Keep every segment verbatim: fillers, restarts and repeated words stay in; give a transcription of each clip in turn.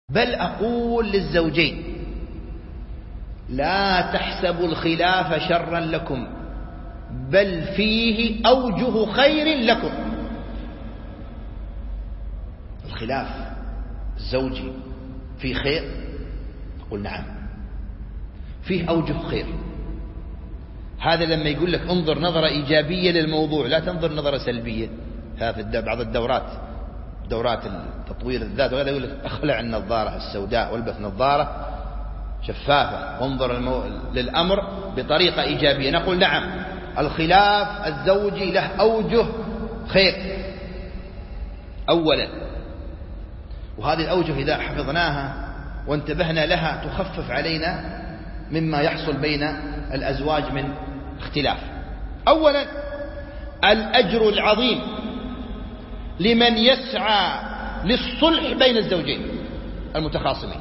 بل أقول للزوجين: لا تحسبوا الخلاف شرا لكم، بل فيه أوجه خير لكم. الخلاف الزوجي فيه خير؟ أقول نعم، فيه أوجه خير. هذا لما يقول لك انظر نظرة إيجابية للموضوع، لا تنظر نظرة سلبية. هذا بعض الدورات، دورات تطوير الذات وهذا يقول لك اخلع النظارة السوداء والبس نظارة شفافة وانظر المو... للأمر بطريقة إيجابية. نقول نعم، الخلاف الزوجي له أوجه خير أولا، وهذه الأوجه إذا حفظناها وانتبهنا لها تخفف علينا مما يحصل بين الأزواج من اختلاف. أولا، الأجر العظيم لمن يسعى للصلح بين الزوجين المتخاصمين.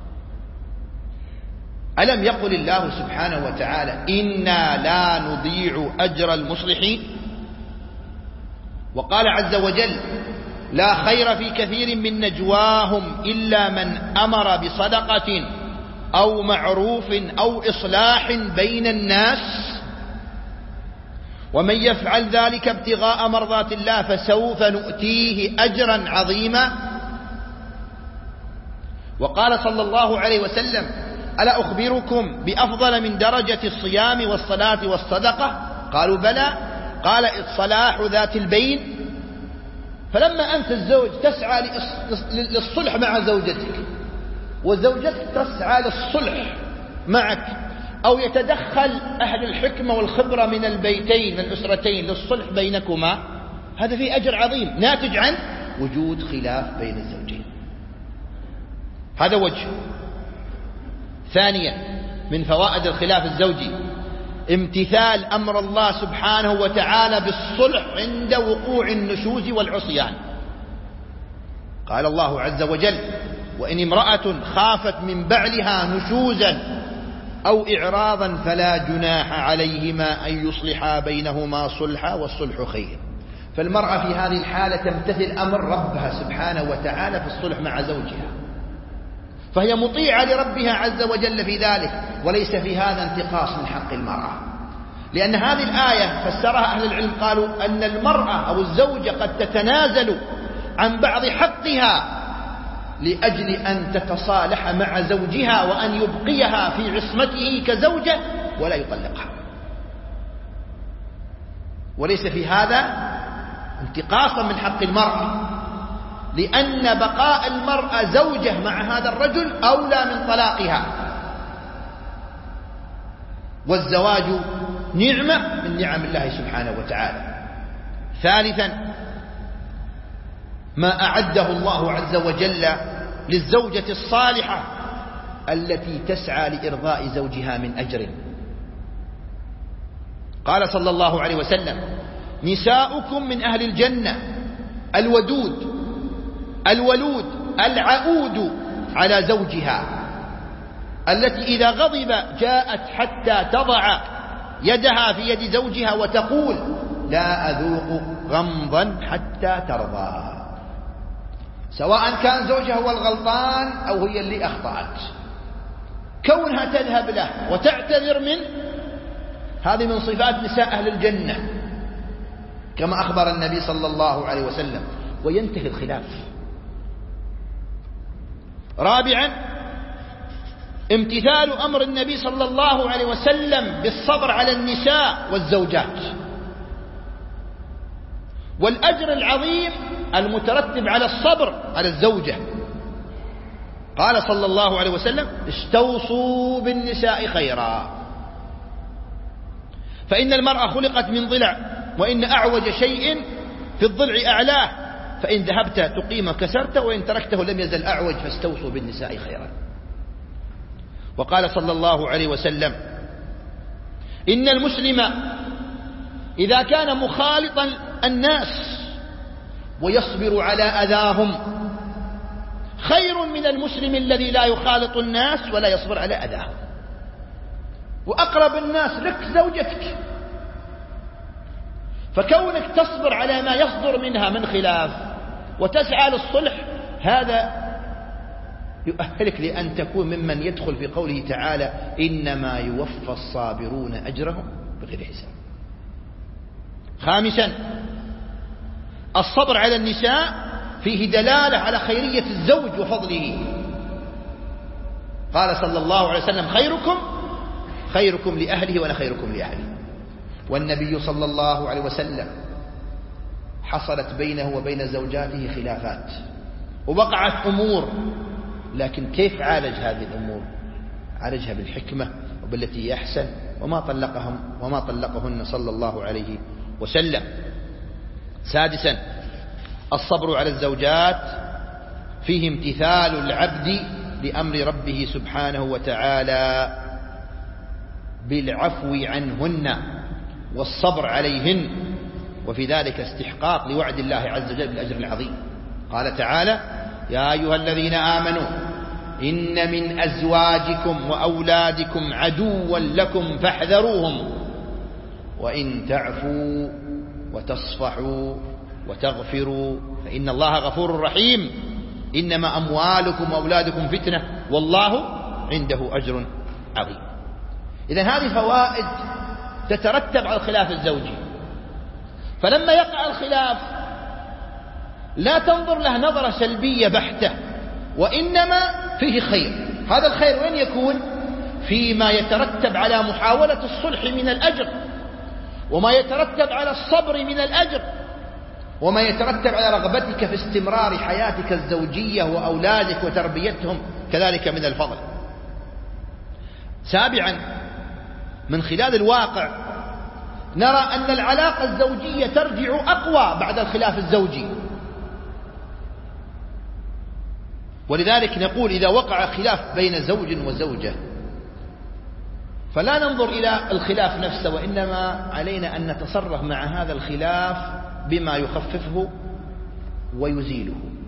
ألم يقل الله سبحانه وتعالى: إنا لا نضيع أجر المصلحين؟ وقال عز وجل: لا خير في كثير من نجواهم إلا من أمر بصدقة أو معروف أو إصلاح بين الناس ومن يفعل ذلك ابتغاء مرضات الله فسوف نؤتيه أجرا عظيما. وقال صلى الله عليه وسلم: ألا أخبركم بأفضل من درجة الصيام والصلاة والصدقة؟ قالوا بلى. قال: إصلاح ذات البين. فلما أنت الزوج تسعى للصلح مع زوجتك وزوجتك تسعى للصلح معك، أو يتدخل أهل الحكمة والخبرة من البيتين من الأسرتين للصلح بينكما، هذا فيه أجر عظيم ناتج عن وجود خلاف بين الزوجين. هذا وجه. ثانيا، من فوائد الخلاف الزوجي امتثال أمر الله سبحانه وتعالى بالصلح عند وقوع النشوز والعصيان. قال الله عز وجل: وإن امرأة خافت من بعلها نشوزا أو إعراضا فلا جناح عليهما أن يصلحا بينهما صلحا والصلح خير. فالمرأة في هذه الحالة تمتثل أمر ربها سبحانه وتعالى في الصلح مع زوجها، فهي مطيعة لربها عز وجل في ذلك، وليس في هذا انتقاص من حق المرأة. لأن هذه الآية فسرها أهل العلم قالوا أن المرأة أو الزوجة قد تتنازل عن بعض حقها لأجل أن تتصالح مع زوجها وأن يبقيها في عصمته كزوجة ولا يطلقها، وليس في هذا انتقاصا من حق المرأة، لأن بقاء المرأة زوجة مع هذا الرجل أولى من طلاقها، والزواج نعمة من نعم الله سبحانه وتعالى. ثالثا، ما أعده الله عز وجل للزوجة الصالحة التي تسعى لإرضاء زوجها من أجر. قال صلى الله عليه وسلم: نساؤكم من أهل الجنة الودود الولود العؤود على زوجها، التي إذا غضب جاءت حتى تضع يدها في يد زوجها وتقول: لا أذوق غمضا حتى ترضى. سواء كان زوجها هو الغلطان أو هي اللي أخطأت، كونها تذهب له وتعتذر منه، هذه من صفات نساء أهل الجنة كما أخبر النبي صلى الله عليه وسلم. وينتهي الخلاف. رابعا، امتثال أمر النبي صلى الله عليه وسلم بالصبر على النساء والزوجات، والأجر العظيم المترتب على الصبر على الزوجة. قال صلى الله عليه وسلم: استوصوا بالنساء خيرا، فإن المرأة خلقت من ضلع، وإن أعوج شيء في الضلع أعلاه، فإن ذهبت تقيم كسرت، وإن تركته لم يزل أعوج، فاستوصوا بالنساء خيرا. وقال صلى الله عليه وسلم: إن المسلم إذا كان مخالطا الناس ويصبر على أذاهم خير من المسلم الذي لا يخالط الناس ولا يصبر على أذاهم. وأقرب الناس لك زوجتك، فكونك تصبر على ما يصدر منها من خلاف وتسعى للصلح، هذا يؤهلك لأن تكون ممن يدخل في قوله تعالى إنما يوفى الصابرون أجرهم بغير حساب. خامسا الصبر على النساء فيه دلالة على خيرية الزوج وفضله. قال صلى الله عليه وسلم خيركم خيركم لأهله وأنا خيركم لأهله. والنبي صلى الله عليه وسلم حصلت بينه وبين زوجاته خلافات ووقعت أمور، لكن كيف عالج هذه الأمور؟ عالجها بالحكمة وبالتي يحسن، وما طلقهم وما طلقهن صلى الله عليه وسلم. سادسا الصبر على الزوجات فيه امتثال العبد لأمر ربه سبحانه وتعالى بالعفو عنهن والصبر عليهن، وفي ذلك استحقاق لوعد الله عز وجل بالأجر العظيم. قال تعالى يا أيها الذين آمنوا إن من أزواجكم وأولادكم عدوا لكم فاحذروهم وإن تعفوا وتصفحوا وتغفروا فإن الله غفور رحيم. إنما أموالكم وأولادكم فتنة والله عنده أجر عظيم. إذن هذه فوائد تترتب على الخلاف الزوجي. فلما يقع الخلاف لا تنظر له نظرة سلبية بحتة، وإنما فيه خير. هذا الخير وين يكون؟ فيما يترتب على محاولة الصلح من الأجر، وما يترتب على الصبر من الأجر، وما يترتب على رغبتك في استمرار حياتك الزوجية وأولادك وتربيتهم كذلك من الفضل. سابعا من خلال الواقع نرى أن العلاقة الزوجية ترجع أقوى بعد الخلاف الزوجي، ولذلك نقول إذا وقع خلاف بين زوج وزوجة فلا ننظر إلى الخلاف نفسه، وإنما علينا أن نتصرف مع هذا الخلاف بما يخففه ويزيله.